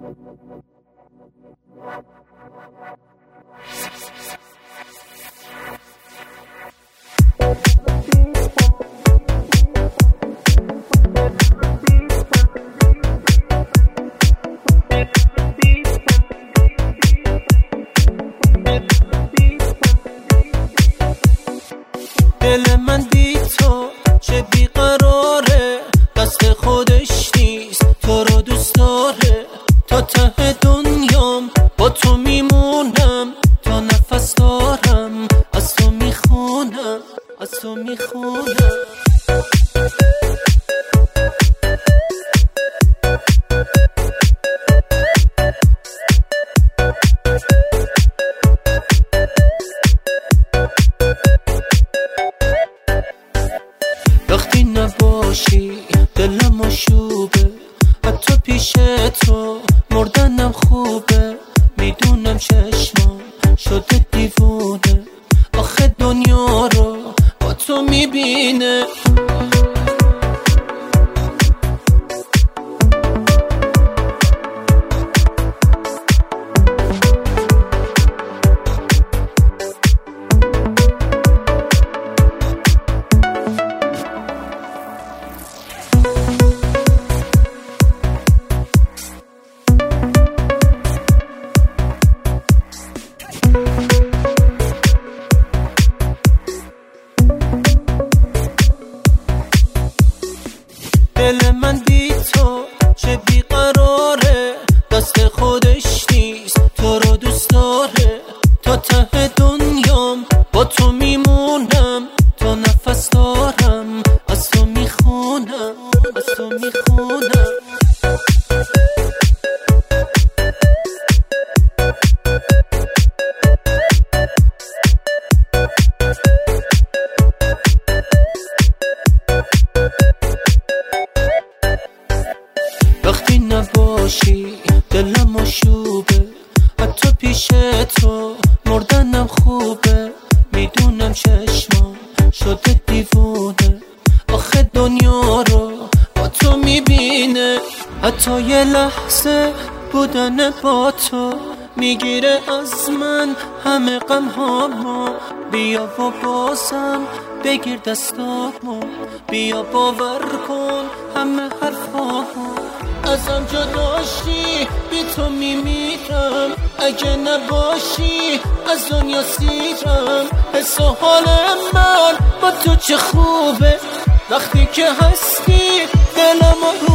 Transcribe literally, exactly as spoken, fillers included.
دل من بی تو چه بیقراره، دست خودش نیست تو رو دوست داره. تا ته دنیام با تو میمونم، تا نفس دارم از تو میخونم، از تو میخونم. وقتی نباشی دلم آشوبه، حتی پیش تو مردنم خوبه. میدونم چشمام شده دیوونه، آخه دنیا رو با تو میبینه. دل من بی تو چه بیقراره، دست خودش نیست تو رو دوست داره. تا ته دنیام با تو میمونم، تا نفس دارم از تو میخونم، از تو میخونم. وقتی نباشی دلم آشوبه، حتی پیش تو مردنم خوبه. میدونم چشمام شده دیوونه، آخه دنیا رو با تو میبینه. حتی یه لحظه بودن با تو میگیره از من همه غم هامو. بیا و بازم بگیر دستامو، بیا باور کن همه حرفامو. ازم جداشی بی تو میمیرم، اگه نباشی از دنیا سیرم. حس و حال من با تو چه خوبه، وقتی که هستی دلم